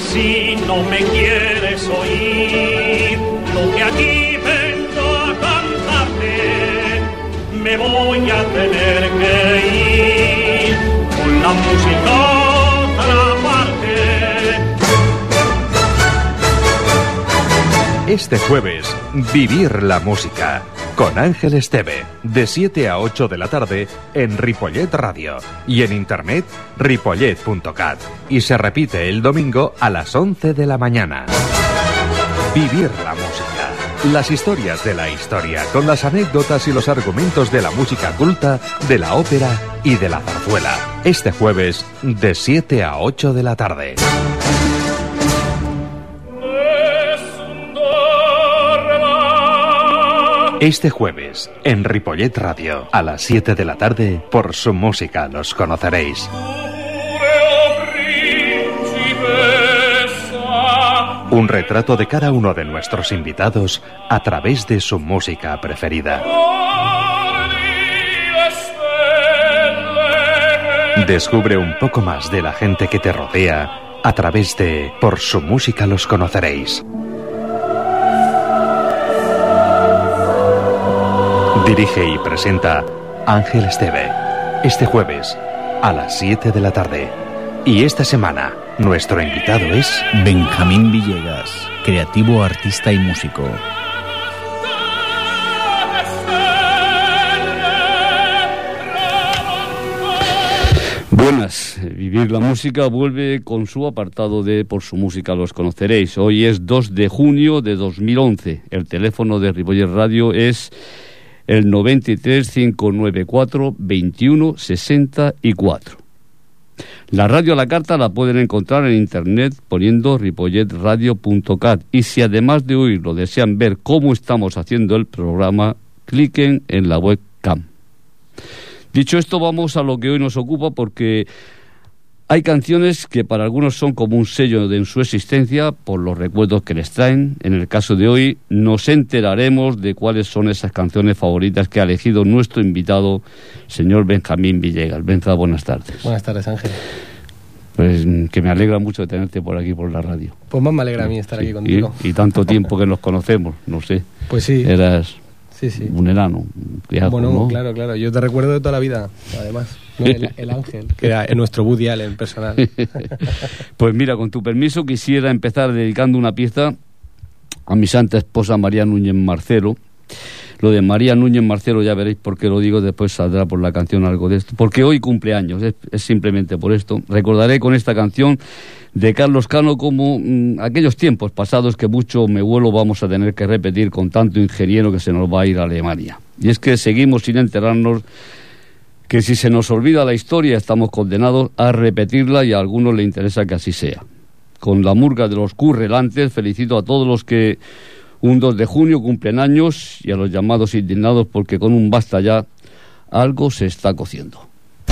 Si no me quieres oír lo que aquí vengo a cantarte, me voy a tener que ir con la música a otra parte. Este jueves, Vivir la Música, con Ángel Esteve, de 7 a 8 de la tarde en Ripollet Radio y en internet ripollet.cat. Y se repite el domingo a las 11 de la mañana. Vivir la Música, las historias de la historia, con las anécdotas y los argumentos de la música culta, de la ópera y de la zarzuela. Este jueves, de 7 a 8 de la tarde. Este jueves, en Ripollet Radio, a las 7 de la tarde, por su música los conoceréis. Un retrato de cada uno de nuestros invitados a través de su música preferida. Descubre un poco más de la gente que te rodea a través de Por su música los conoceréis. Dirige y presenta Ángel Esteve. Este jueves, a las 7 de la tarde. Y esta semana, nuestro invitado es Benjamín Villegas, creativo, artista y músico. Buenas, Vivir la Música vuelve con su apartado de Por su música los conoceréis. Hoy es 2 de junio de 2011. El teléfono de Ripollet Radio es el 93 594 21 64. La radio a la carta la pueden encontrar en internet poniendo ripolletradio.cat, y si además de oírlo desean ver cómo estamos haciendo el programa, cliquen en la webcam. Dicho esto, vamos a lo que hoy nos ocupa, porque hay canciones que para algunos son como un sello en su existencia por los recuerdos que les traen. En el caso de hoy nos enteraremos de cuáles son esas canciones favoritas que ha elegido nuestro invitado, señor Benjamín Villegas. Benja, buenas tardes. Buenas tardes, Ángel. Pues que me alegra mucho de tenerte por aquí, por la radio. Pues más me alegra a mí estar aquí contigo. Y tanto tiempo que nos conocemos, no sé. Pues sí. Eras sí. un enano, un criado, bueno, ¿no? Claro. Yo te recuerdo de toda la vida, además. ¿No? El Ángel, que era nuestro Woody Allen personal. Pues mira, con tu permiso quisiera empezar dedicando una pieza a mi santa esposa María Núñez Marcelo. Lo de María Núñez Marcelo ya veréis por qué lo digo, después saldrá por la canción algo de esto. Porque hoy cumpleaños, es simplemente por esto. Recordaré con esta canción de Carlos Cano como aquellos tiempos pasados que mucho me vuelo vamos a tener que repetir con tanto ingeniero que se nos va a ir a Alemania. Y es que seguimos sin enterarnos que si se nos olvida la historia estamos condenados a repetirla, y a algunos le interesa que así sea. Con la murga de los currelantes felicito a todos los que un 2 de junio cumplen años, y a los llamados indignados, porque con un basta ya algo se está cociendo.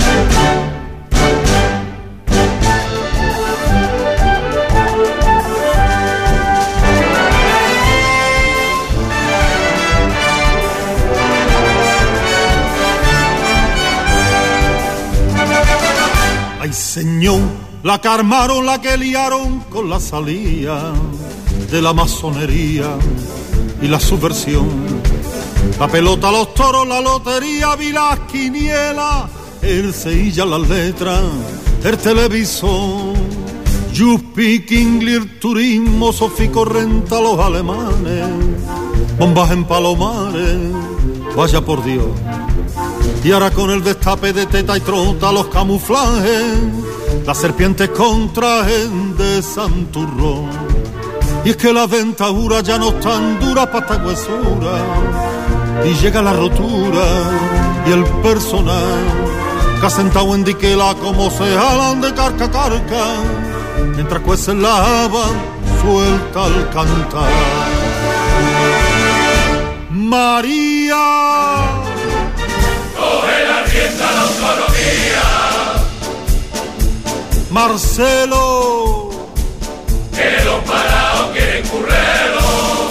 Ay, señor, la que armaron, la que liaron con la salida de la masonería y la subversión. La pelota, los toros, la lotería, vi las quinielas, el Sevilla, las letras, el televisor. You speak English, turismo, Sofico renta, los alemanes, bombas en Palomares, vaya por Dios. Y ahora con el destape de teta y trota, los camuflajes, las serpientes con trajes de santurrón. Y es que las dentaduras ya no están duras para esta huesura, y llega la rotura y el personal que ha sentado en diquela como se jalan de carca a carca, mientras cuecen la haba suelta al cantar. María, coge la rienda la autonomía. Marcelo, que los parados quieren currero.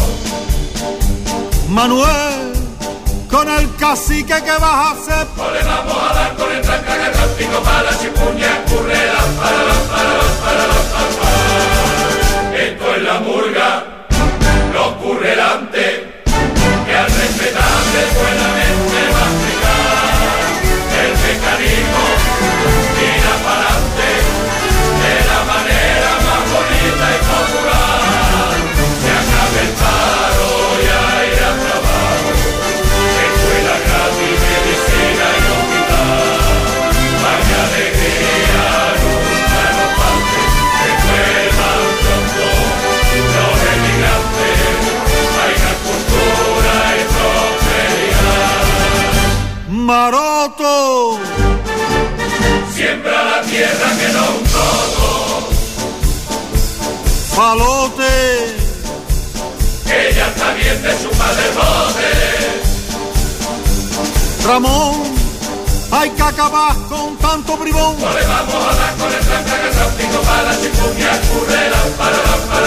Manuel, con el cacique que vas a hacer. O le vamos a dar con el tranca que pico para la chipuña, currera, para. palote. Ella está bien de su padre bote. Ramón, hay que acabar con tanto bribón. No le vamos a dar con el tranca que tráfico para la chikungunya, currela, para.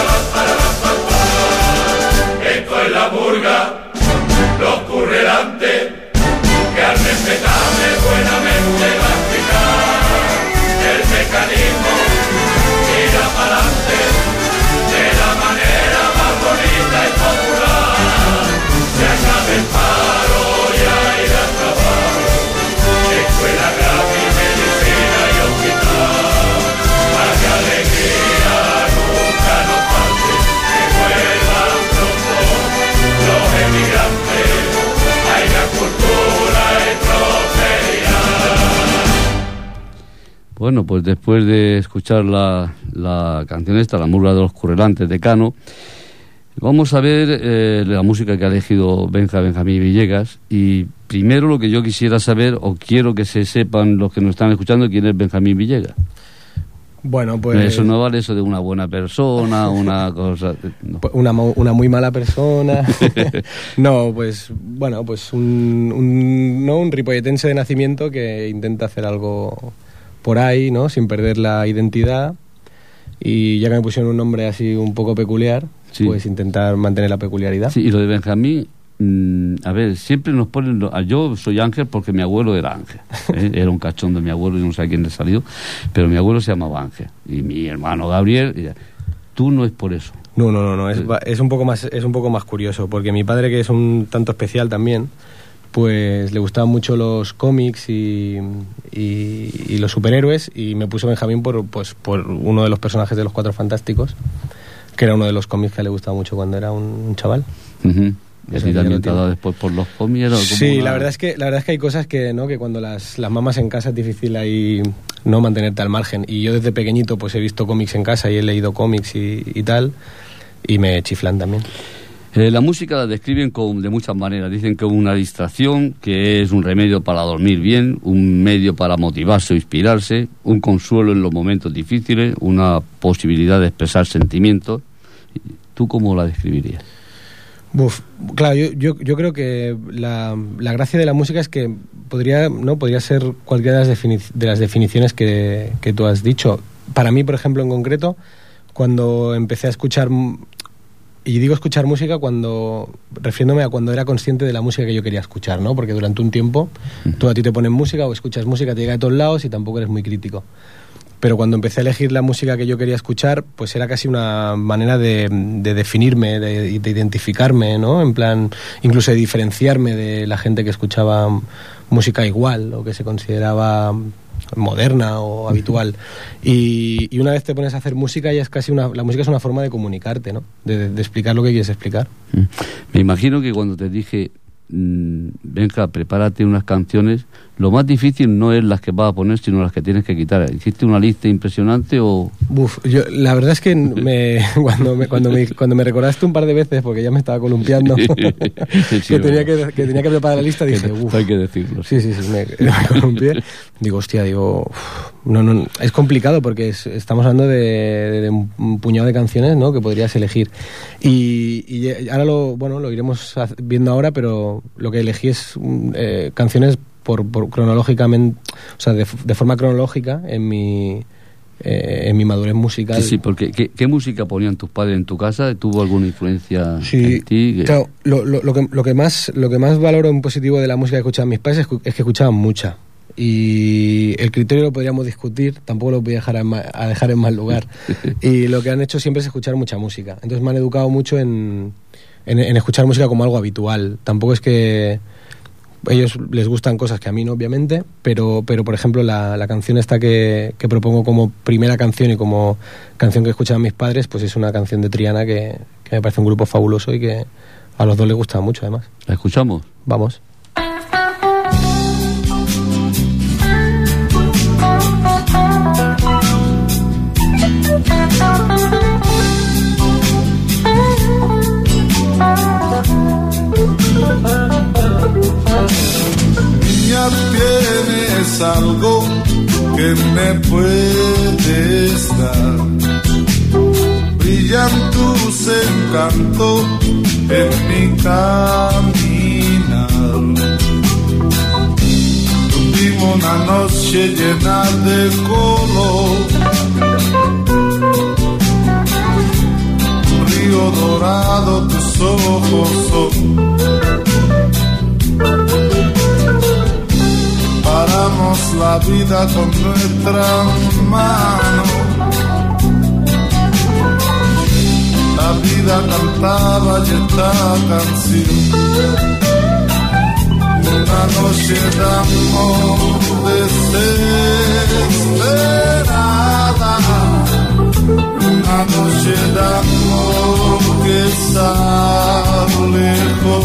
Esto es la murga, los currelantes, que al respetarme buenamente va a explicar el mecanismo, tira para adelante, de la manera más bonita y popular. Se acabe el paro y a ir a trabajo, escuela gratis, medicina y hospital, para que alegría nunca nos falte, que vuelvan pronto los emigrantes, haya cultura y prosperidad. Bueno, pues después de escuchar la canción esta, La murga de los currelantes de Cano, vamos a ver la música que ha elegido Benjamín Villegas. Y primero lo que yo quisiera saber, o quiero que se sepan los que nos están escuchando, quién es Benjamín Villegas. Bueno, pues... Eso no vale eso de una buena persona, una cosa... No. Una muy mala persona. No, pues... Bueno, pues un ripolletense de nacimiento que intenta hacer algo por ahí, ¿no? Sin perder la identidad. Y ya que me pusieron un nombre así un poco peculiar, sí, pues intentar mantener la peculiaridad. Sí, y lo de Benjamín... a ver, siempre nos ponen... Yo soy Ángel porque mi abuelo era Ángel, ¿eh? Era un cachón de mi abuelo y no sé a quién le salió, pero mi abuelo se llamaba Ángel y mi hermano Gabriel. Tú no es por eso. No, es un poco más curioso, porque mi padre, que es un tanto especial también, pues le gustaban mucho los cómics y los superhéroes, y me puso Benjamín por uno de los personajes de los Cuatro Fantásticos, que era uno de los cómics que le gustaba mucho cuando era un chaval. Uh-huh. ¿Y así también te ha dado después por los cómics? Sí, la verdad es que hay cosas que cuando las mamás en casa es difícil ahí no mantenerte al margen, y yo desde pequeñito pues he visto cómics en casa y he leído cómics y tal, y me chiflan también. La música la describen de muchas maneras. Dicen que es una distracción, que es un remedio para dormir bien, un medio para motivarse o inspirarse, un consuelo en los momentos difíciles, una posibilidad de expresar sentimientos. ¿Tú cómo la describirías? Claro, yo creo que la gracia de la música es que podría ser cualquiera de las definiciones que tú has dicho. Para mí, por ejemplo, en concreto, cuando empecé a escuchar, y digo escuchar música refiriéndome a cuando era consciente de la música que yo quería escuchar, ¿no? Porque durante un tiempo tú a ti te ponen música o escuchas música, te llega de todos lados y tampoco eres muy crítico. Pero cuando empecé a elegir la música que yo quería escuchar, pues era casi una manera de definirme, de identificarme, ¿no? En plan, incluso de diferenciarme de la gente que escuchaba música igual o que se consideraba moderna o habitual. Y una vez te pones a hacer música, ya es casi la música es una forma de comunicarte, ¿no? De explicar lo que quieres explicar. Me imagino que cuando te dije, Benja, prepárate unas canciones, lo más difícil no es las que vas a poner, sino las que tienes que quitar. ¿Hiciste una lista impresionante o...? La verdad es que cuando me recordaste un par de veces, porque ya me estaba columpiando, sí, que tenía que preparar la lista, dije, hay que decirlo. Sí, me columpié. Digo, no, es complicado porque estamos hablando de un puñado de canciones, ¿no?, que podrías elegir. Y ahora lo iremos viendo ahora, pero lo que elegí es canciones por cronológicamente, o sea, de forma cronológica en mi madurez musical. Sí, porque ¿qué música ponían tus padres en tu casa? ¿Tuvo alguna influencia en ti? Claro, lo que más valoro en positivo de la música que escuchaban mis padres es que escuchaban mucha. Y el criterio lo podríamos discutir, tampoco lo voy a dejar en mal lugar. Y lo que han hecho siempre es escuchar mucha música. Entonces me han educado mucho en escuchar música como algo habitual. Tampoco es que a ellos les gustan cosas que a mí no, obviamente, pero por ejemplo la canción esta que propongo como primera canción y como canción que escuchaban mis padres, pues es una canción de Triana que me parece un grupo fabuloso y que a los dos les gusta mucho, además. ¿La escuchamos? Vamos. Tienes algo que me puedes dar, brillan tus encantos en mi caminar. Tuvimos una noche llena de color, un río dorado tus ojos son. Paramos la vida con nuestras manos. La vida cantaba y esta canción. Una noche de amor desesperada. Una noche de amor que está lejos.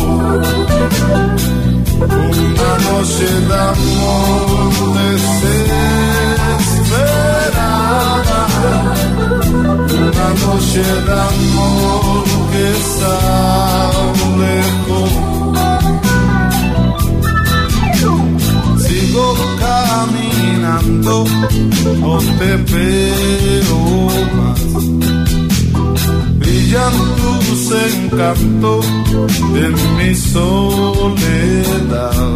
Una noche de amor desesperada. Una noche de amor que está lejos. Sigo caminando, no te veo más. Brillan tus encantos en mi soledad.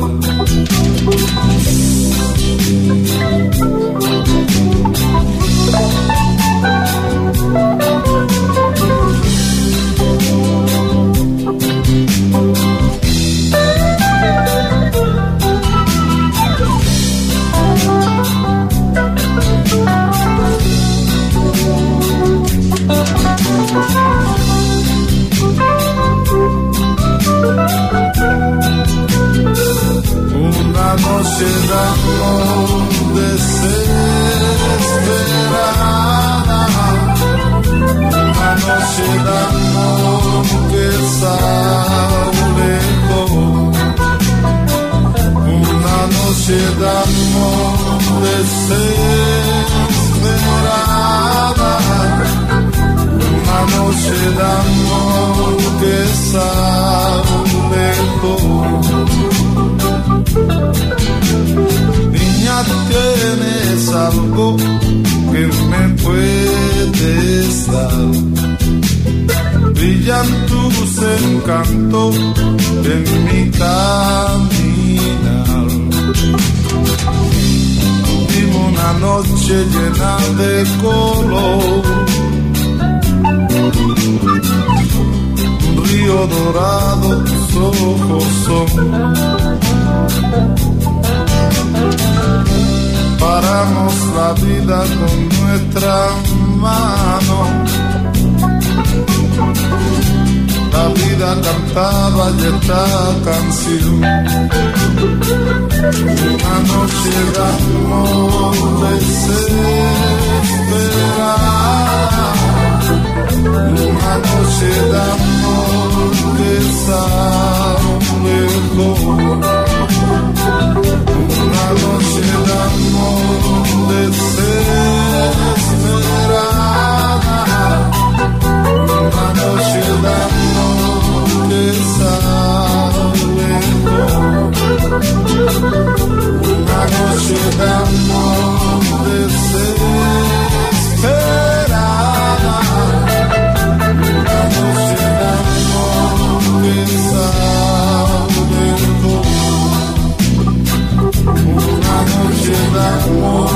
Una noche de amor desesperada. Una noche de amor que está lejos. Una noche de amor desesperada. Una noche de amor que está lejos. Niña, tienes algo que me puedes dar. Brillan tus encantos en mi caminar. Tuvimos una noche llena de color, un río dorado tus ojos son. Paramos la vida con nuestras manos. La vida cantaba y esta canción. Una noche de amor desesperada. Una noche de amor que está lejos. Una noche de amor desesperada. Una noche de amor que está lejos. Una noche de amor desesperada. Una noche de amor que está lejos. Una noche de amor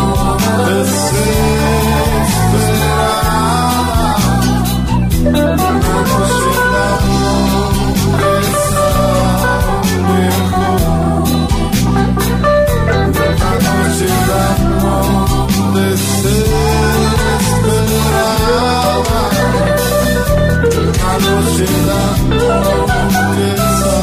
desesperada. Una noche de amor que está lejos. Una noche de amor desesperada. Una noche de amor que está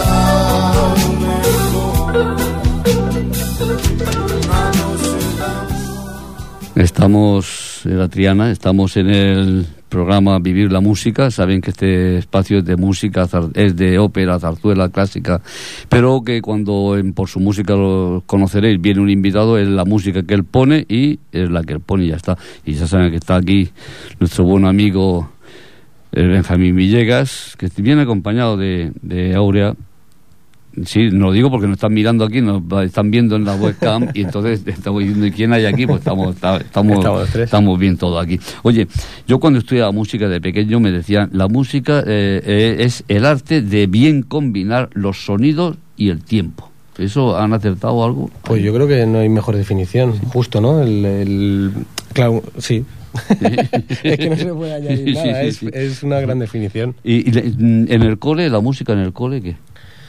lejos. Estamos en la Triana, estamos en el programa Vivir la Música. Saben que este espacio es de música, es de ópera, zarzuela clásica, pero que cuando Por su música lo conoceréis, viene un invitado, es la música que él pone y es la que él pone y ya está. Y ya saben que está aquí nuestro buen amigo Benjamín Villegas, que viene acompañado de Aurea, Sí, no lo digo porque nos están mirando aquí, nos están viendo en la webcam y entonces estamos diciendo, ¿y quién hay aquí? Pues estamos bien todos aquí. Oye, yo cuando estudiaba música de pequeño me decían, la música es el arte de bien combinar los sonidos y el tiempo. ¿Eso han acertado algo? Pues yo creo que no hay mejor definición, justo, ¿no? Claro, sí. Es que no se puede añadir nada, es una gran definición. ¿Y en el cole, la música en el cole, qué?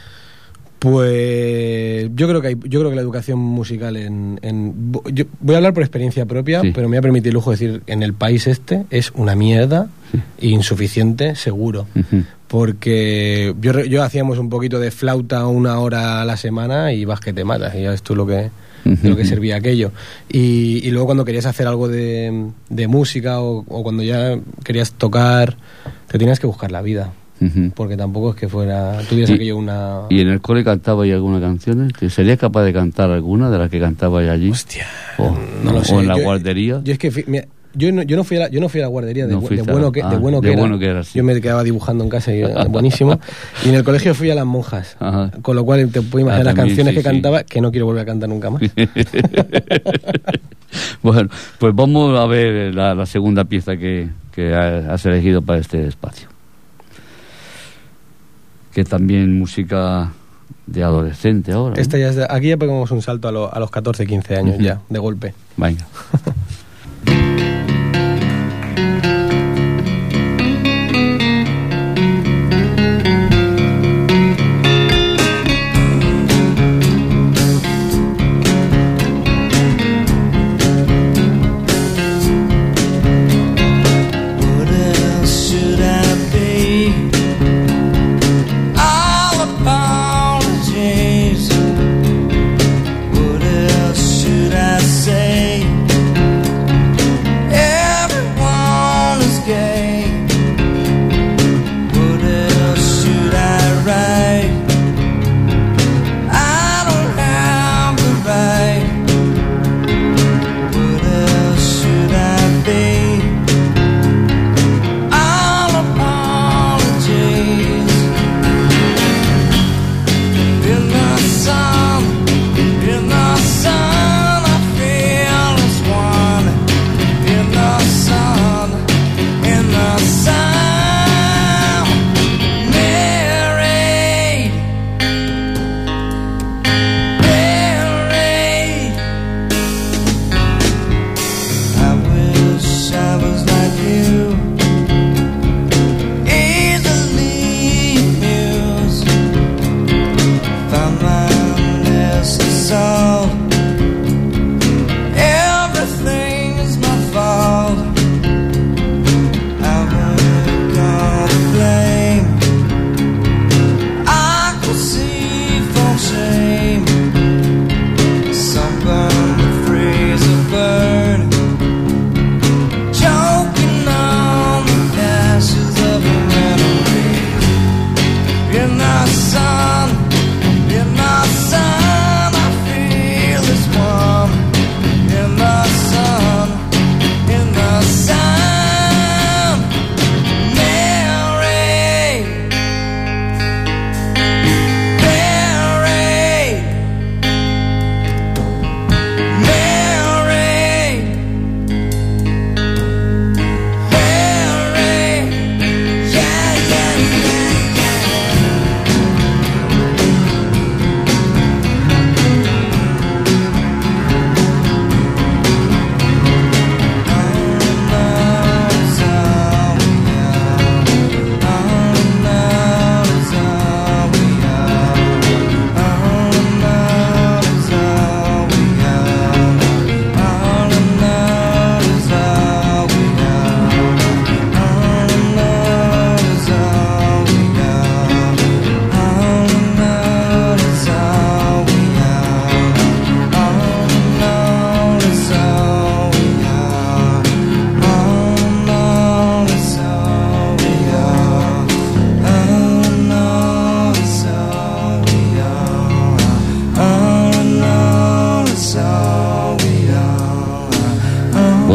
Pues yo creo que la educación musical yo voy a hablar por experiencia propia, pero me voy a permitir el lujo de decir, en el país es una mierda, insuficiente, seguro. Porque yo hacíamos un poquito de flauta 1 hora a la semana y vas que te matas, y ya ves tú lo que servía aquello. Y luego cuando querías hacer algo de música o cuando ya querías tocar, te tenías que buscar la vida. Porque tampoco es que tuvieras aquello una... ¿Y en el cole cantabais alguna canción? ¿Serías capaz de cantar alguna de las que cantabais allí? Hostia, no lo sé. ¿O en la guardería? Yo es que yo no fui a la guardería de bueno que era. Sí. Yo me quedaba dibujando en casa y buenísimo. Y en el colegio fui a las monjas. Ajá. Con lo cual te puedo imaginar las canciones que cantaba, que no quiero volver a cantar nunca más. Bueno, pues vamos a ver la segunda pieza que has elegido para este espacio. Que también música de adolescente ahora, ¿no? Esta ya aquí ya pegamos un salto a los 14, 15 años ya, de golpe. Venga. What else should I say?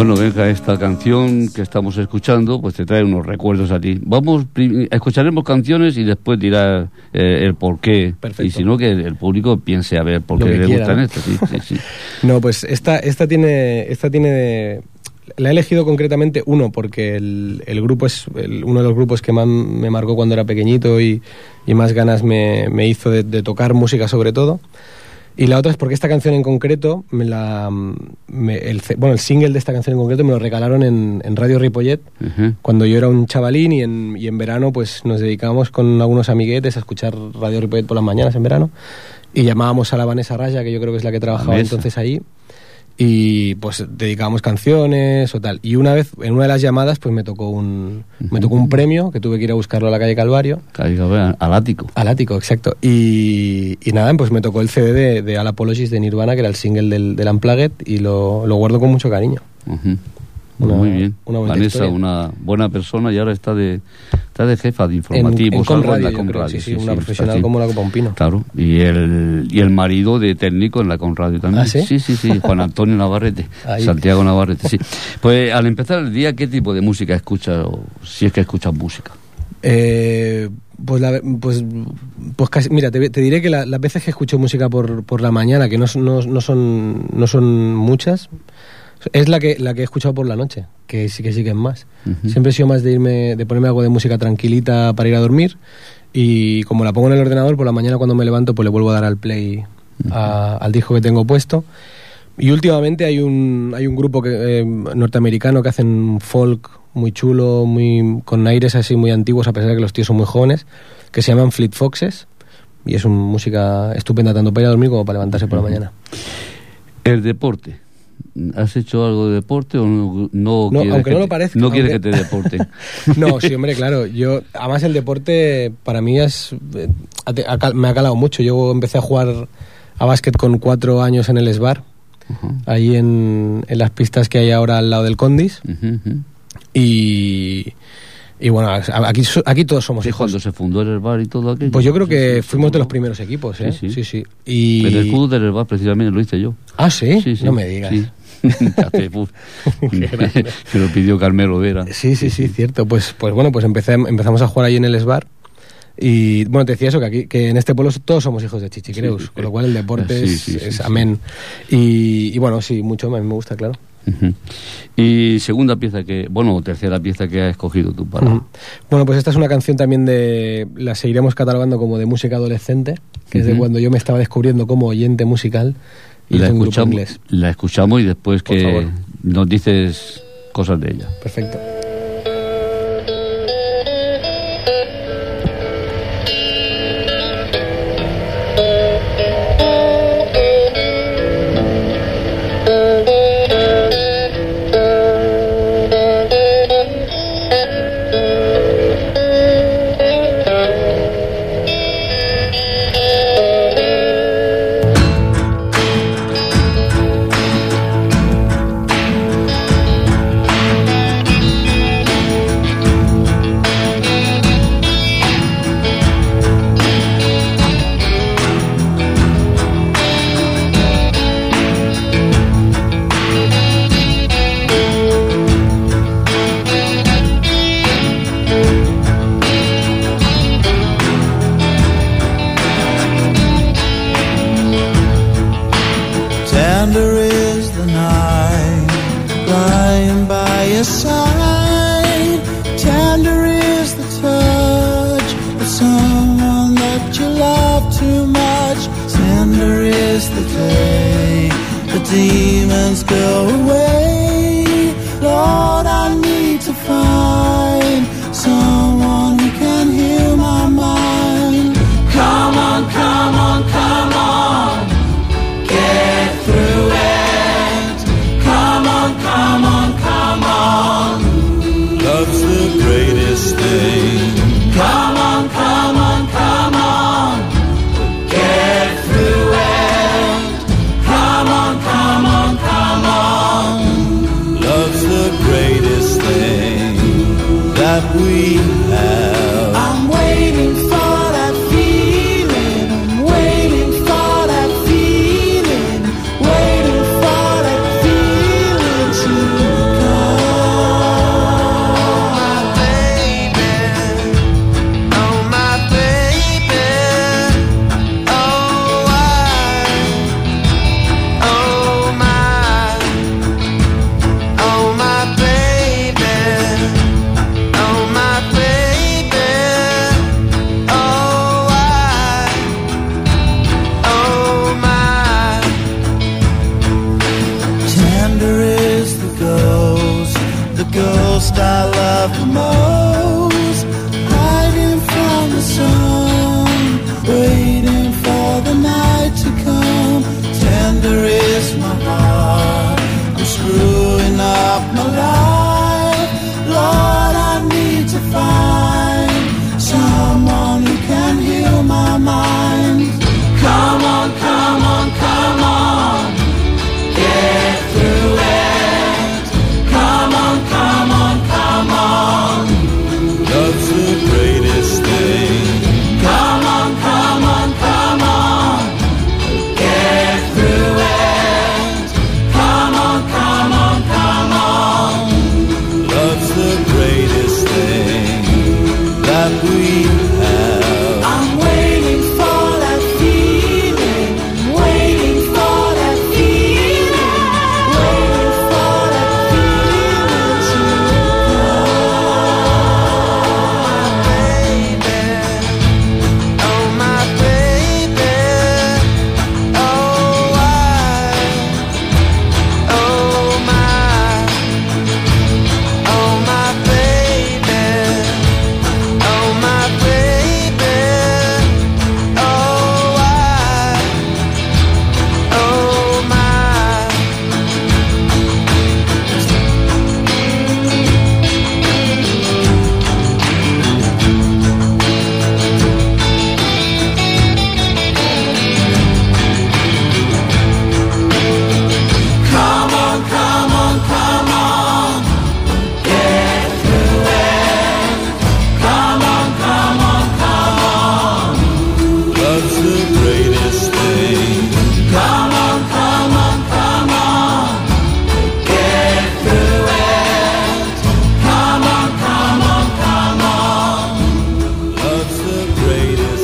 Bueno, venga, esta canción que estamos escuchando, pues te trae unos recuerdos a ti. Escucharemos canciones y después dirás el por qué. Perfecto. Y si no, que el público piense a ver por qué le gustan estas. Sí. No, pues esta tiene la he elegido concretamente, porque el grupo es uno de los grupos que más me marcó cuando era pequeñito y más ganas me hizo de tocar música sobre todo. Y la otra es porque esta canción en concreto, el single de esta canción en concreto me lo regalaron en Radio Ripollet, cuando yo era un chavalín y en verano pues nos dedicábamos con algunos amiguetes a escuchar Radio Ripollet por las mañanas en verano y llamábamos a la Vanessa Raya, que yo creo que es la que trabajaba entonces ahí, y pues dedicábamos canciones o tal. Y una vez, en una de las llamadas, pues me tocó un premio que tuve que ir a buscarlo a la calle Calvario. Al ático. Al ático, exacto. Y nada, pues me tocó el CD de All Apologies de Nirvana, que era el single del Unplugged, y lo guardo con mucho cariño. Muy bien. Vanessa, historia. Una buena persona, y ahora está de jefa de informativos. En Conradio, sí, una profesional como la copa un pino. Claro, y el marido de técnico en la Conradio también. ¿Ah, sí? Sí, Juan Antonio Navarrete, Santiago Navarrete, sí. Pues al empezar el día, ¿qué tipo de música escuchas, o si es que escuchas música? Pues casi, mira, te diré que las veces que escucho música por la mañana, que no son muchas, es la que he escuchado por la noche, que sí que es más. Siempre he sido más de ponerme algo de música tranquilita para ir a dormir, y como la pongo en el ordenador, por la mañana cuando me levanto pues le vuelvo a dar al play al disco que tengo puesto. Y últimamente hay un grupo norteamericano que hacen folk muy chulo, con aires así muy antiguos, a pesar de que los tíos son muy jóvenes, que se llaman Fleet Foxes, y es una música estupenda tanto para ir a dormir como para levantarse por la mañana. El deporte. ¿Has hecho algo de deporte o no aunque no lo parezca. No quieres que te deporten? No, sí, hombre, claro. Además el deporte para mí me ha calado mucho. Yo empecé a jugar a básquet con 4 años en el Esbar, ahí en las pistas que hay ahora al lado del Condis. Y bueno, aquí todos somos hijos. Cuando se fundó el Esbar y todo aquello. Pues yo creo que fuimos de los primeros equipos, ¿eh? Sí. Y... Pero el fútbol del Esbar precisamente lo hice yo. ¿Ah, sí? Sí. No me digas. Sí. Que lo pidió Carmelo Vera. Sí, cierto. Pues bueno, pues empezamos a jugar ahí en el Esbar. Y bueno, te decía eso, que en este pueblo todos somos hijos de Chichicreus, con lo cual el deporte es amén. Y bueno, sí, mucho, a mí me gusta, claro. Y tercera pieza que has escogido tú para... Bueno, pues esta es una canción también la seguiremos catalogando como de música adolescente, que es de cuando yo me estaba descubriendo como oyente musical, y es un grupo inglés. La escuchamos y después que nos dices cosas de ella. Perfecto.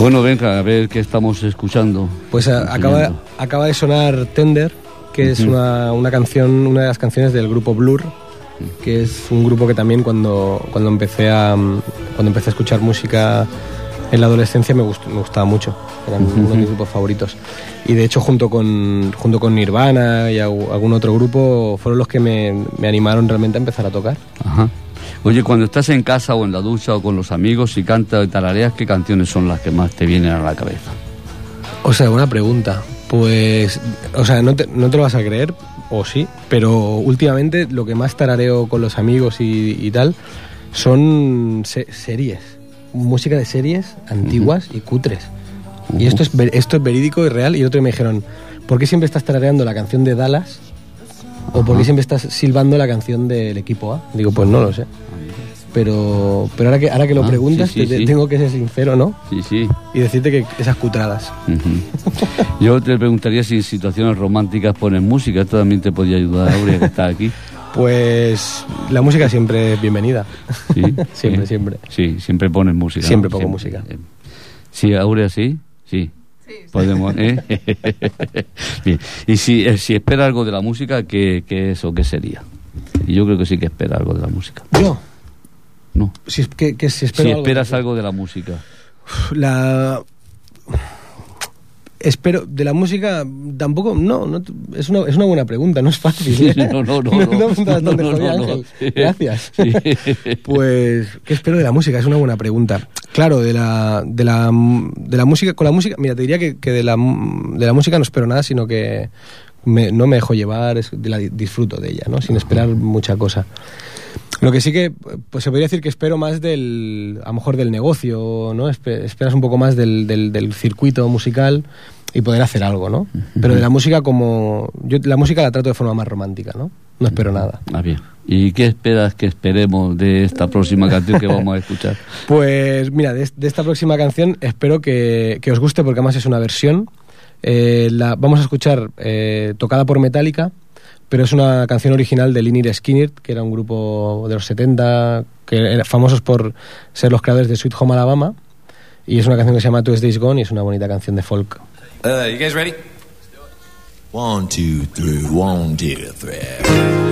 Bueno, venga, a ver qué estamos escuchando. Pues acaba de sonar Tender, que es una canción, una de las canciones del grupo Blur, que es un grupo que también cuando empecé a escuchar música en la adolescencia me gustaba mucho. Eran uno de mis grupos favoritos. Y de hecho junto con Nirvana y algún otro grupo fueron los que me animaron realmente a empezar a tocar. Ajá. Oye, cuando estás en casa o en la ducha o con los amigos y cantas y tarareas, ¿qué canciones son las que más te vienen a la cabeza? O sea, buena pregunta. Pues, o sea, no te lo vas a creer, o sí, pero últimamente lo que más tarareo con los amigos y tal son series, música de series antiguas y cutres. Y esto es verídico y real. Y el otro día me dijeron, ¿por qué siempre estás tarareando la canción de Dallas? ¿O por qué siempre estás silbando la canción del equipo A? Digo, pues no lo sé. Pero ahora que lo preguntas, sí. Tengo que ser sincero, ¿no? Sí. Y decirte que esas cutradas. Yo te preguntaría si en situaciones románticas pones música. Esto también te podría ayudar, Aurea, que está aquí. Pues la música siempre es bienvenida. ¿Sí? Siempre. Sí, siempre pones música. Siempre pongo música. Sí, Aurea, sí. Sí. Podemos, Bien. Y si espera algo de la música, ¿qué es o qué sería? Y yo creo que sí que espera algo de la música. ¿Yo? No. Si esperas algo de la música. Espero de la música tampoco, no es una buena pregunta, no es fácil, ¿eh? No. Gracias. Sí. Pues ¿qué espero de la música? Es una buena pregunta. Claro, de la música, con la música, mira, te diría que de la música no espero nada, sino que no me dejo llevar, disfruto de ella, ¿no? Sin esperar mucha cosa. Lo que sí que pues se podría decir que espero más a lo mejor del negocio, ¿no? Esperas un poco más del circuito musical y poder hacer algo, ¿no? Pero de la música yo la música la trato de forma más romántica, ¿no? No espero nada. Bien. ¿Y qué esperas que esperemos de esta próxima canción que vamos a escuchar? Pues mira, de esta próxima canción espero que os guste, porque además es una versión. Vamos a escuchar tocada por Metallica, pero es una canción original de Lynyrd Skynyrd, que era un grupo de los 70, que eran famosos por ser los creadores de Sweet Home Alabama, y es una canción que se llama 2 Days Gone, y es una bonita canción de folk. You guys ready? 1, 2, 3, 1, 2, 3.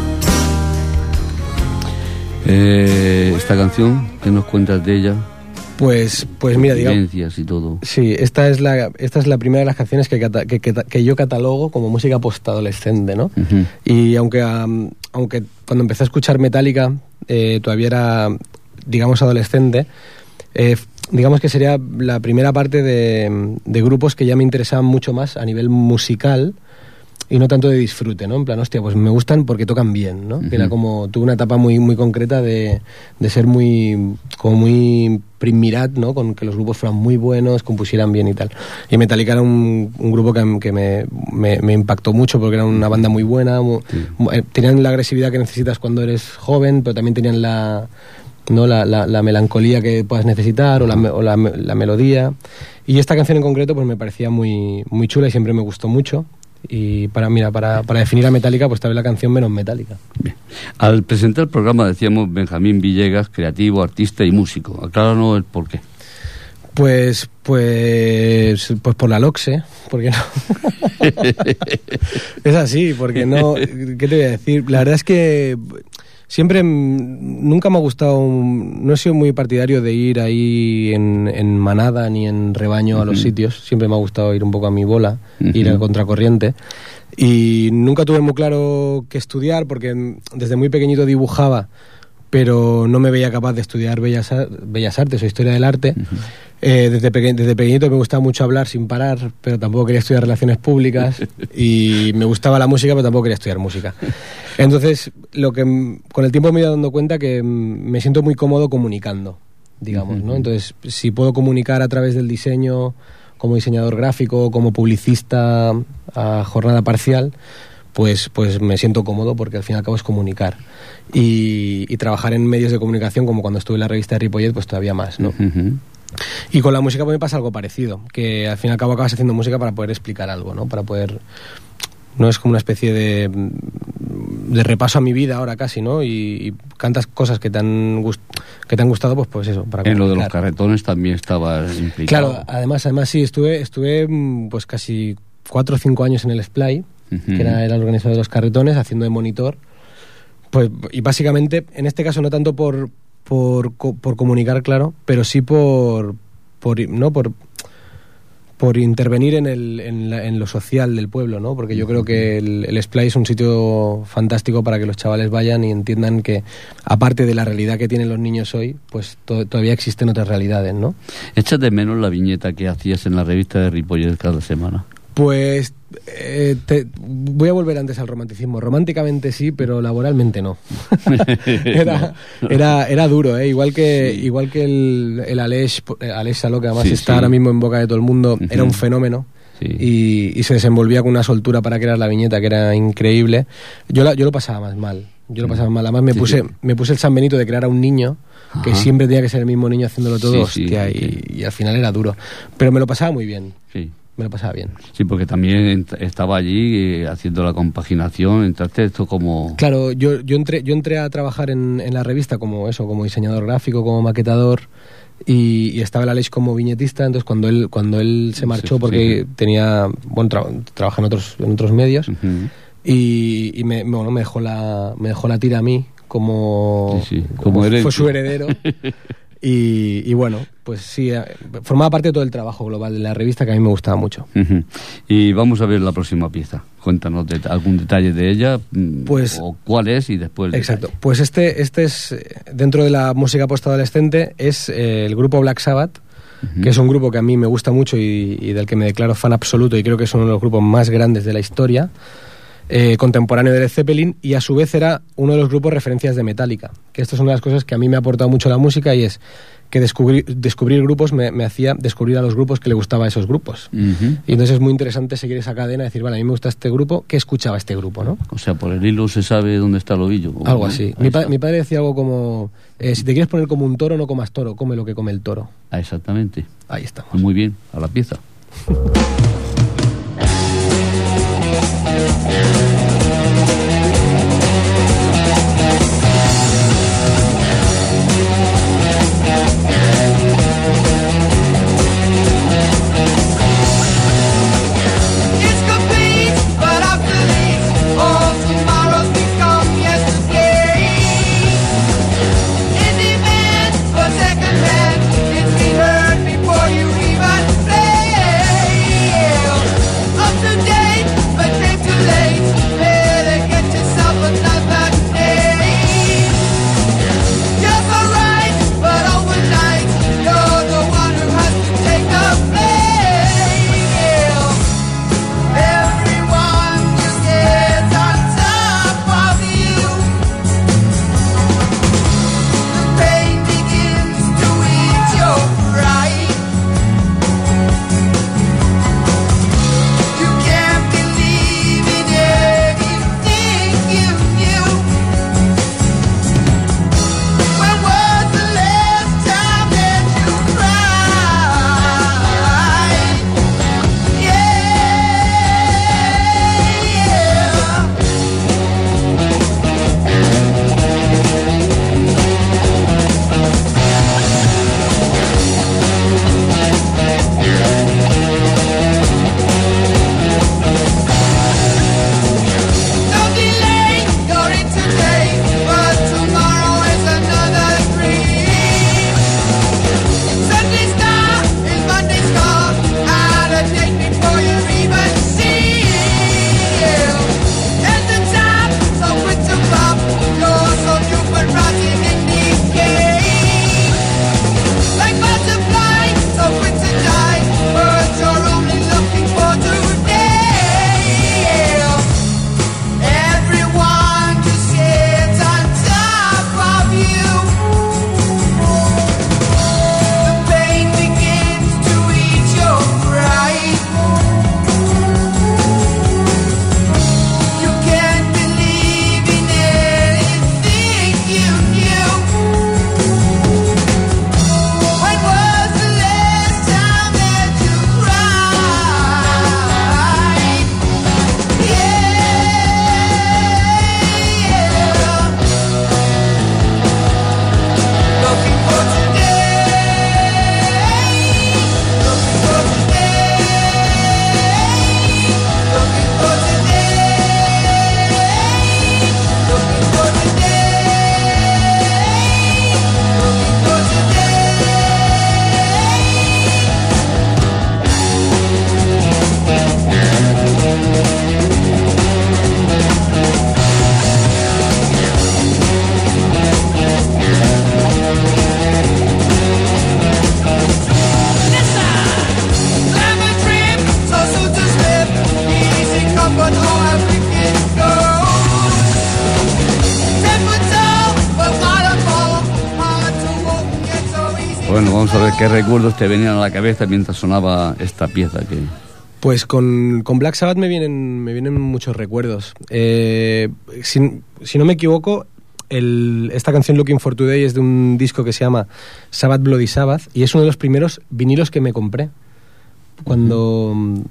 Esta canción, ¿qué nos cuentas de ella? Pues mira, digamos, y todo. Sí, esta es la primera de las canciones que yo catalogo como música postadolescente, ¿no? Uh-huh. Y aunque cuando empecé a escuchar Metallica todavía era, digamos, adolescente, digamos que sería la primera parte de grupos que ya me interesaban mucho más a nivel musical y no tanto de disfrute, ¿no? En plan, hostia, pues me gustan porque tocan bien, ¿no? Uh-huh. Que era como, tuve una etapa muy, muy concreta de ser muy primirat, ¿no? Con que los grupos fueran muy buenos, compusieran bien y tal. Y Metallica era un grupo que me impactó mucho porque era una banda muy buena, tenían la agresividad que necesitas cuando eres joven, pero también tenían la melancolía que puedas necesitar o la melodía. Y esta canción en concreto pues me parecía muy, muy chula y siempre me gustó mucho. Y para definir a Metallica, pues tal vez la canción menos Metallica. Bien. Al presentar el programa decíamos Benjamín Villegas, creativo, artista y músico. Acláranos el por qué. Pues por la LOCSE, porque no. Es así, porque no. ¿Qué te voy a decir? La verdad es que siempre, nunca me ha gustado, no he sido muy partidario de ir ahí en manada ni en rebaño a los sitios. Siempre me ha gustado ir un poco a mi bola, ir a contracorriente. Y nunca tuve muy claro qué estudiar, porque desde muy pequeñito dibujaba, pero no me veía capaz de estudiar bellas artes o historia del arte. Desde pequeñito me gustaba mucho hablar sin parar, pero tampoco quería estudiar relaciones públicas, y me gustaba la música, pero tampoco quería estudiar música. Entonces, con el tiempo me he ido dando cuenta que me siento muy cómodo comunicando, digamos, ¿no? Entonces, si puedo comunicar a través del diseño, como diseñador gráfico, como publicista a jornada parcial, pues me siento cómodo, porque al fin y al cabo es comunicar. Y trabajar en medios de comunicación, como cuando estuve en la revista de Ripollet, pues todavía más, ¿no? Y con la música pues me pasa algo parecido, que al fin y al cabo acabas haciendo música para poder explicar algo, ¿no? Para poder... No es como una especie de repaso a mi vida ahora casi, ¿no? Y cantas cosas que te han gustado, pues eso, para comunicar. En lo de los carretones también estabas implicado. Claro, además sí, estuve pues casi 4 o 5 años en el Splay, que era el organizador de los carretones, haciendo de monitor. Pues, y básicamente, en este caso no tanto por comunicar, claro, pero sí por intervenir en lo social del pueblo, ¿no? Porque yo creo que el Splay es un sitio fantástico para que los chavales vayan y entiendan que, aparte de la realidad que tienen los niños hoy, pues todavía existen otras realidades, ¿no? ¿Echas de menos la viñeta que hacías en la revista de Ripollet cada semana? Pues voy a volver antes al romanticismo. Románticamente sí, pero laboralmente no. era duro, ¿eh? Igual que el Aleix Saló, que además está ahora mismo en boca de todo el mundo, era un fenómeno. Sí. Y se desenvolvía con una soltura para crear la viñeta que era increíble. Yo lo pasaba más mal. Además me puse el San Benito de crear a un niño que siempre tenía que ser el mismo niño haciéndolo todo, hostia, y al final era duro. Pero me lo pasaba muy bien. Sí. Me lo pasaba bien. Sí, porque también estaba allí haciendo la compaginación, entraste esto como... Claro, yo entré a trabajar en la revista como diseñador gráfico, como maquetador, y estaba el Aleix como viñetista. Entonces cuando él se marchó, porque tenía, trabaja en otros medios, y me dejó la tira a mí como fue su heredero. Y bueno, pues sí, formaba parte de todo el trabajo global de la revista, que a mí me gustaba mucho. Y vamos a ver la próxima pieza. Cuéntanos algún detalle de ella, pues, o cuál es, y después... Exacto, detalle. Pues este es, dentro de la música postadolescente, es el grupo Black Sabbath, que es un grupo que a mí me gusta mucho y del que me declaro fan absoluto, y creo que es uno de los grupos más grandes de la historia, contemporáneo de Led Zeppelin, y a su vez era uno de los grupos referencias de Metallica, que esto es una de las cosas que a mí me ha aportado mucho la música, y es que descubrir grupos me hacía descubrir a los grupos que le gustaba a esos grupos. Y entonces es muy interesante seguir esa cadena y decir, vale, a mí me gusta este grupo, ¿qué escuchaba este grupo, no? O sea, por el hilo se sabe dónde está el ovillo. Algo así. Mi padre decía algo como, si te quieres poner como un toro, no comas toro, come lo que come el toro. Ah, exactamente. Ahí estamos. Muy bien, a la pieza. It's Bueno, vamos a ver qué recuerdos te venían a la cabeza mientras sonaba esta pieza que... Pues con Black Sabbath me vienen muchos recuerdos. Si no me equivoco, esta canción Looking for Today es de un disco que se llama Sabbath Bloody Sabbath y es uno de los primeros vinilos que me compré. Cuando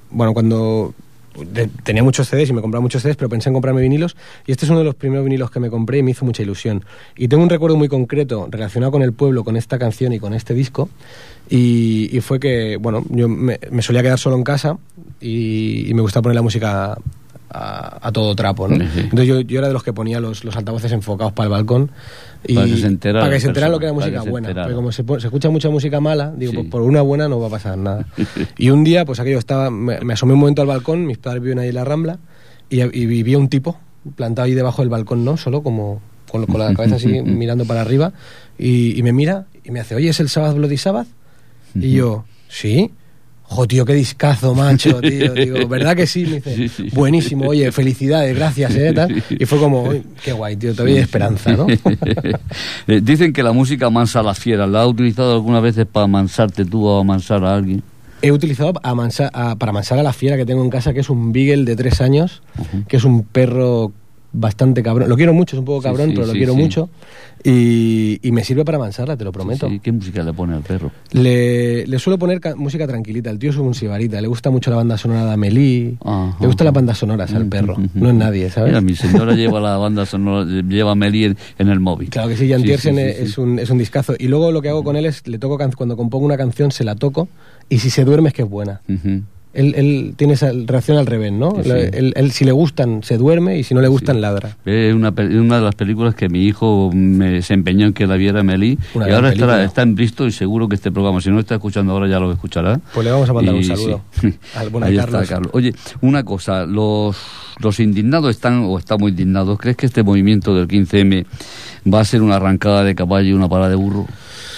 tenía muchos CDs y me compraba muchos CDs, pero pensé en comprarme vinilos y este es uno de los primeros vinilos que me compré y me hizo mucha ilusión. Y tengo un recuerdo muy concreto relacionado con el pueblo, con esta canción y con este disco y fue que, bueno, yo me solía quedar solo en casa y me gustaba poner la música a todo trapo, ¿no? Entonces yo era de los que ponía los altavoces enfocados para el balcón y para que se enteraran lo que era música buena, porque como se escucha mucha música mala, digo, pues por una buena no va a pasar nada. Y un día, pues aquello me asomé un momento al balcón, mis padres vivían ahí en la Rambla y vi un tipo plantado ahí debajo del balcón, ¿no? Solo como con la cabeza así mirando para arriba y me mira y me hace, oye, ¿es el Sabbath Bloody Sabbath? Y yo, ¿sí? Jo, tío, qué discazo, macho, tío. Digo, ¿verdad que sí? Me dice, sí. Buenísimo, oye, felicidades, gracias, tal. Y fue como, qué guay, tío, todavía hay esperanza, ¿no? Dicen que la música amansa a las fieras. ¿La has utilizado algunas veces para amansarte tú o amansar a alguien? He utilizado para amansar a la fiera que tengo en casa, que es un Beagle de 3 años, que es un perro bastante cabrón. Lo quiero mucho, es un poco cabrón, pero lo quiero mucho. Y me sirve para amansarla, te lo prometo. ¿Qué música le pone al perro? Le suelo poner música tranquilita. El tío es un sibarita. Le gusta mucho la banda sonora de Amélie. Le gustan las bandas sonoras al perro. No es nadie, ¿sabes? Mira, mi señora lleva la banda sonora, lleva Amélie en el móvil. Claro que sí, Jan Tiersen es un discazo. Y luego lo que hago con él es, le toco cuando compongo una canción, se la toco. Y si se duerme es que es buena. Él tiene esa reacción al revés, ¿no? Sí. Él si le gustan, se duerme y si no le gustan, ladra. Es una de las películas que mi hijo se empeñó en que la viera Amélie y ahora está en Bristol y seguro que este programa, si no lo está escuchando ahora, ya lo escuchará. Pues le vamos a mandar un saludo. Ahí está, Carlos. Oye, una cosa, los indignados está muy indignados. ¿Crees que este movimiento del 15M va a ser una arrancada de caballo y una parada de burro?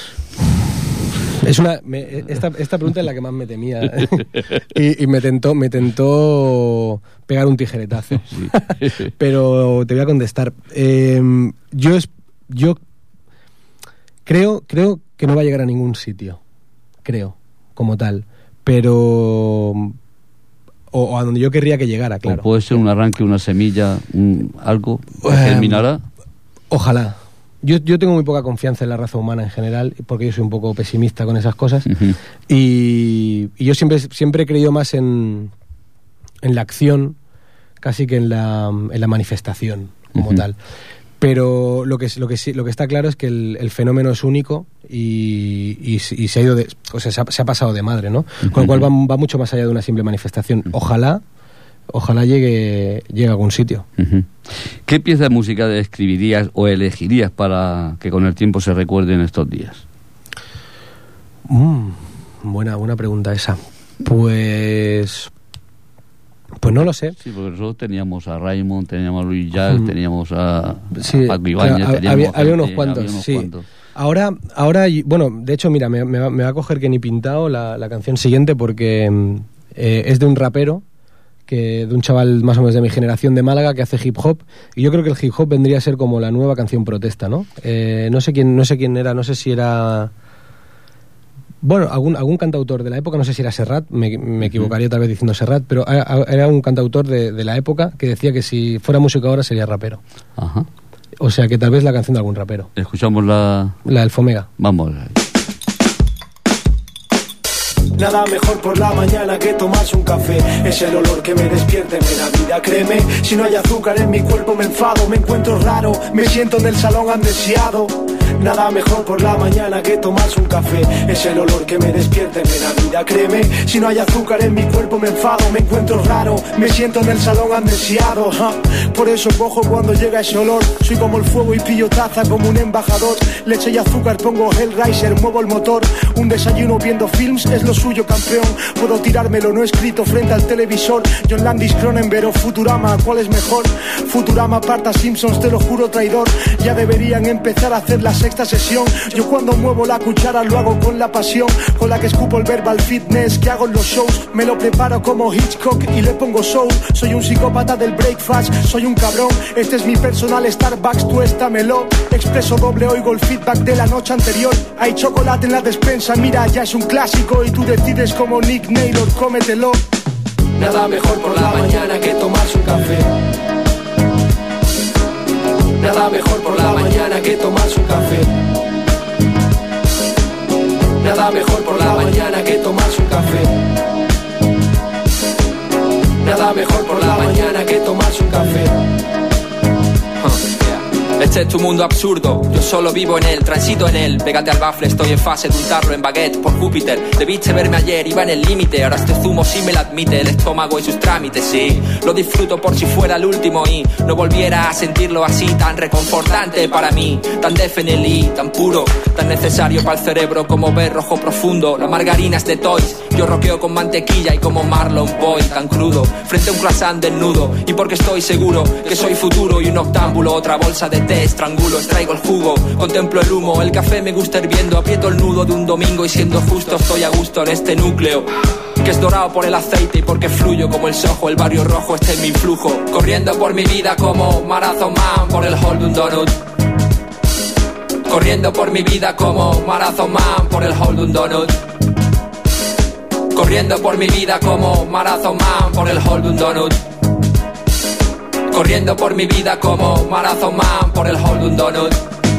Esta pregunta es la que más me temía y me tentó pegar un tijeretazo. Pero te voy a contestar. Yo creo que no va a llegar a ningún sitio, creo, como tal, pero o a donde yo querría que llegara, claro. ¿O puede ser un arranque, una semilla, algo que germinará? Ojalá. Yo tengo muy poca confianza en la raza humana en general, porque yo soy un poco pesimista con esas cosas, y yo siempre he creído más en la acción casi que en la manifestación como tal. Pero lo que está claro es que el fenómeno es único y se ha ido se ha pasado de madre, ¿no? Con lo cual va mucho más allá de una simple manifestación. Ojalá llegue a algún sitio. ¿Qué pieza de música escribirías o elegirías para que con el tiempo se recuerden estos días? Buena pregunta esa. Pues no lo sé. Sí, porque nosotros teníamos a Raymond, teníamos a Luis Jazz, teníamos a Paco Ibáñez, había unos cuantos, sí. Ahora, bueno, de hecho, mira, me va a coger que ni pintado la canción siguiente porque es de un rapero, de un chaval más o menos de mi generación de Málaga que hace hip hop, y yo creo que el hip hop vendría a ser como la nueva canción protesta, ¿no? No sé quién era, no sé si era, bueno, algún cantautor de la época, no sé si era Serrat, me equivocaría tal vez diciendo Serrat, pero era un cantautor de la época que decía que si fuera música ahora sería rapero. O sea que tal vez la canción de algún rapero. Escuchamos la del Fomega. Vamos. Nada mejor por la mañana que tomarse un café. Es el olor que me despierta en la vida, créeme. Si no hay azúcar en mi cuerpo me enfado, me encuentro raro, me siento en el salón andeseado. Nada mejor por la mañana que tomarse un café. Es el olor que me despierta en la vida, créeme. Si no hay azúcar en mi cuerpo me enfado, me encuentro raro, me siento en el salón andeseado. Por eso cojo cuando llega ese olor. Soy como el fuego y pillo taza como un embajador. Leche y azúcar pongo Hellraiser, muevo el motor. Un desayuno viendo films es lo suyo, campeón. Puedo tirármelo no escrito frente al televisor. John Landis, Cronenberg o Futurama, ¿cuál es mejor? Futurama, Parta, Simpsons, te lo juro traidor. Ya deberían empezar a hacer las sexta sesión. Yo cuando muevo la cuchara lo hago con la pasión con la que escupo el verbal fitness que hago en los shows. Me lo preparo como Hitchcock y le pongo soul. Soy un psicópata del breakfast, soy un cabrón. Este es mi personal Starbucks, túéstamelo. Expreso doble, oigo el feedback de la noche anterior. Hay chocolate en la despensa, mira, ya es un clásico. Y tú decides como Nick Naylor, cómetelo. Nada mejor por la mañana que tomarse un café. Nada mejor por la mañana que tomarse un café. Nada mejor por la mañana que tomarse un café. Nada mejor por la mañana que tomarse un café. Este es tu mundo absurdo, yo solo vivo en él, transito en él. Pégate al bafle, estoy en fase de untarlo en baguette. Por Júpiter, debiste verme ayer, iba en el límite. Ahora este zumo sí me lo admite, el estómago y sus trámites, sí. Lo disfruto por si fuera el último y no volviera a sentirlo así. Tan reconfortante para mí, tan definitely, tan puro, tan necesario para el cerebro como ver rojo profundo. Las margarinas de Toys, yo roqueo con mantequilla y como Marlon Boy, tan crudo, frente a un croissant desnudo. Y porque estoy seguro que soy futuro y un octámbulo, otra bolsa de té, estrangulo, extraigo el jugo, contemplo el humo, el café me gusta hirviendo, aprieto el nudo de un domingo y siendo justo estoy a gusto en este núcleo que es dorado por el aceite y porque fluyo como el Soho, el barrio rojo, este es mi influjo, corriendo por mi vida como Marathon Man por el hall de un donut. Corriendo por mi vida como Marathon Man por el hall de un donut. Corriendo por mi vida como Marathon Man por el hall de un donut. Corriendo por mi vida como Marathon Man por el hall de un donut.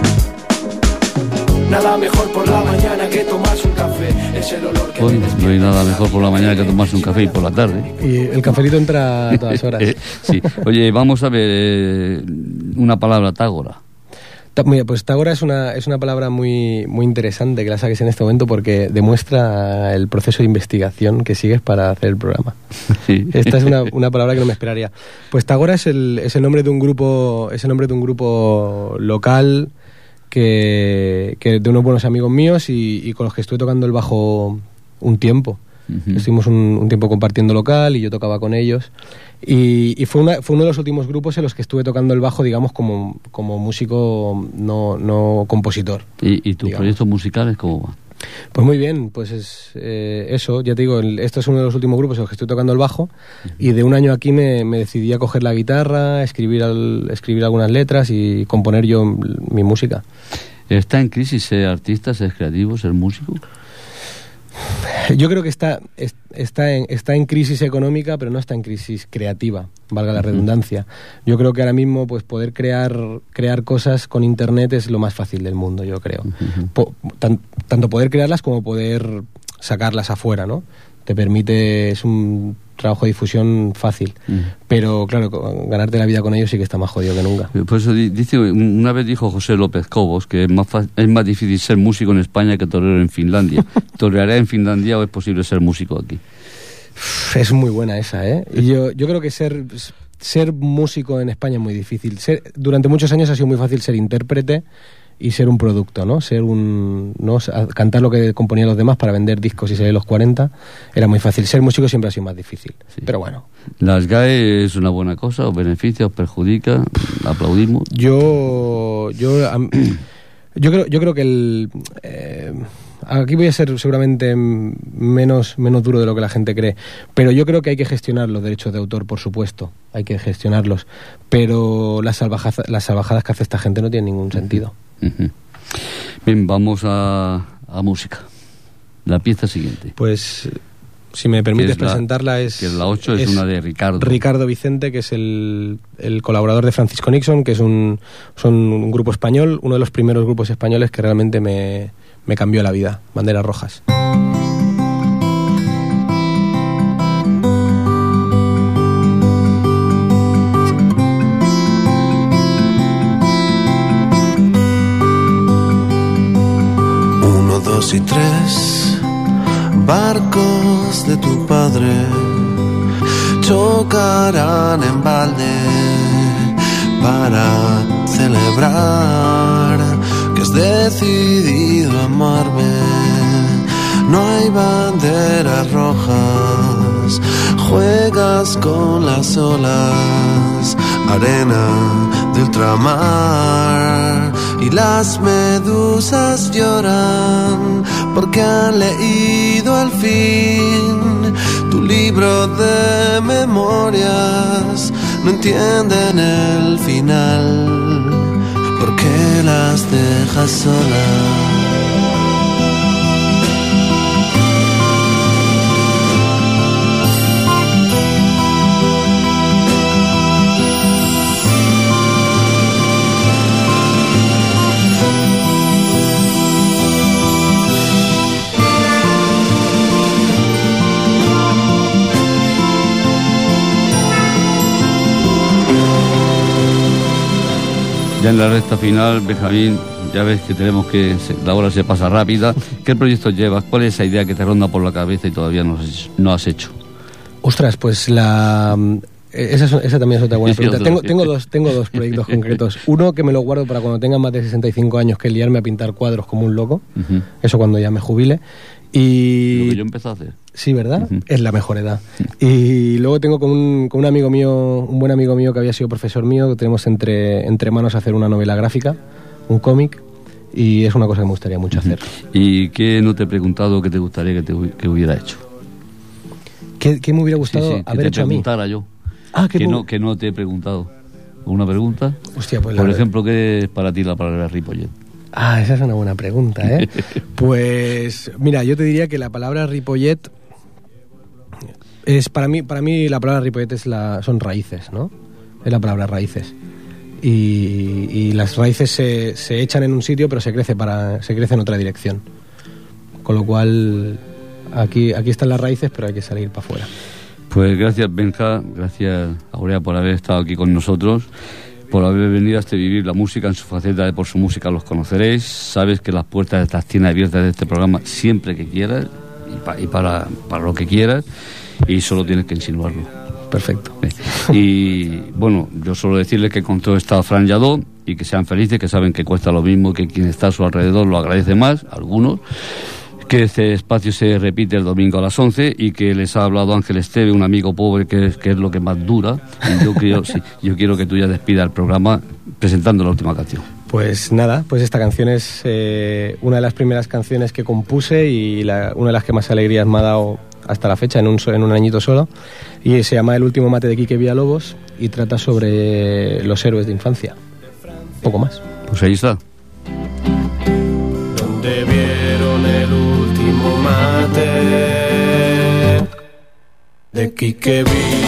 Nada mejor por la mañana que tomarse un café. Es el olor que Bueno, no hay nada mejor por la mañana que tomarse un café y por la tarde. Y el cafelito entra a todas horas. Sí. Oye, vamos a ver una palabra, tágora. Mira, pues tágora es una palabra muy interesante que la saques en este momento porque demuestra el proceso de investigación que sigues para hacer el programa. Sí. Esta es una palabra que no me esperaría. Pues tágora es el nombre de un grupo, local que de unos buenos amigos míos y con los que estuve tocando el bajo un tiempo. Uh-huh. Estuvimos un tiempo compartiendo local y yo tocaba con ellos. Y fue uno de los últimos grupos en los que estuve tocando el bajo, digamos, como músico, no compositor. ¿Y tus proyectos musicales cómo van? Pues muy bien, pues es eso, ya te digo, esto es uno de los últimos grupos en los que estoy tocando el bajo. Uh-huh. Y de un año aquí me decidí a coger la guitarra, escribir algunas letras y componer yo mi música. ¿Está en crisis ser artista, ser creativo, ser músico? Yo creo que está en crisis económica, pero no está en crisis creativa, valga la redundancia. Yo creo que ahora mismo pues poder crear cosas con internet es lo más fácil del mundo, yo creo. Tanto poder crearlas como poder sacarlas afuera, ¿no? Te permite, es un trabajo de difusión fácil, pero claro, ganarte la vida con ellos sí que está más jodido que nunca. Por eso una vez dijo José López Cobos que es más difícil ser músico en España que torero en Finlandia. ¿Torearé en Finlandia o es posible ser músico aquí? Es muy buena esa, ¿eh? Y yo creo que ser músico en España es muy difícil. Durante muchos años ha sido muy fácil ser intérprete y ser un producto, ¿no? Cantar lo que componían los demás para vender discos y salir los 40 era muy fácil. Ser músico siempre ha sido más difícil, sí. Pero bueno. ¿Las GAE es una buena cosa? ¿Os beneficia? ¿Os perjudica? ¿Aplaudimos? Yo creo que aquí voy a ser seguramente menos duro de lo que la gente cree, pero yo creo que hay que gestionar los derechos de autor, por supuesto, hay que gestionarlos, pero las salvajadas que hace esta gente no tienen ningún sentido. Uh-huh. Bien, vamos a música. La pieza siguiente. Pues, si me permites presentarla, que es la 8, es una de Ricardo. Ricardo Vicente, que es el colaborador de Francisco Nixon, que son un grupo español, uno de los primeros grupos españoles que realmente me cambió la vida. Banderas Rojas. Y 3 barcos de tu padre chocarán en balde para celebrar que has decidido amarme. No hay banderas rojas, juegas con las olas, arena de ultramar. Y las medusas lloran porque han leído al fin tu libro de memorias. No entienden el final, ¿por qué las dejas solas? Ya en la recta final, Benjamín, ya ves que la hora se pasa rápida. ¿Qué proyectos llevas? ¿Cuál es esa idea que te ronda por la cabeza y todavía no has hecho? Ostras, pues esa también es otra buena pregunta. Tengo dos proyectos concretos. Uno que me lo guardo para cuando tenga más de 65 años, que es liarme a pintar cuadros como un loco. Eso cuando ya me jubile. Y lo que yo empecé a hacer. Sí, ¿verdad? Es la mejor edad. Y luego tengo con un amigo mío, un buen amigo mío que había sido profesor mío, que tenemos entre manos hacer una novela gráfica, un cómic, y es una cosa que me gustaría mucho hacer. ¿Y qué no te he preguntado que te gustaría que hubiera hecho? ¿Qué me hubiera gustado haber hecho a mí? Que te preguntara yo. Que no te he preguntado. ¿Una pregunta? Hostia, pues por ejemplo, ¿qué es para ti la palabra Ripollet? Esa es una buena pregunta, ¿eh? Pues, mira, yo te diría que la palabra Ripollet es, para mí la palabra Ripollet son raíces, ¿no? Es la palabra raíces. Y las raíces se echan en un sitio, pero se crece en otra dirección. Con lo cual, aquí están las raíces, pero hay que salir para afuera. Pues gracias, Benja, gracias, Aurea, por haber estado aquí con nosotros, por haber venido a vivir la música en su faceta de Por su música los conoceréis. Sabes que las puertas están abiertas de este programa siempre que quieras y para lo que quieras, y solo tienes que insinuarlo. Perfecto. Y bueno, yo solo decirles que con todo está Fran Lladó, y que sean felices, que saben que cuesta lo mismo, que quien está a su alrededor lo agradece más, algunos, que este espacio se repite el domingo a las 11 y que les ha hablado Ángel Esteve, un amigo pobre que es lo que más dura. Y yo quiero que tú ya despidas el programa presentando la última canción. Pues nada, pues esta canción es una de las primeras canciones que compuse y una de las que más alegrías me ha dado hasta la fecha, en un añito solo, y se llama El último mate de Quique Villalobos y trata sobre los héroes de infancia. Poco más. Pues ahí está. Donde vieron el último mate de Quique Villalobos.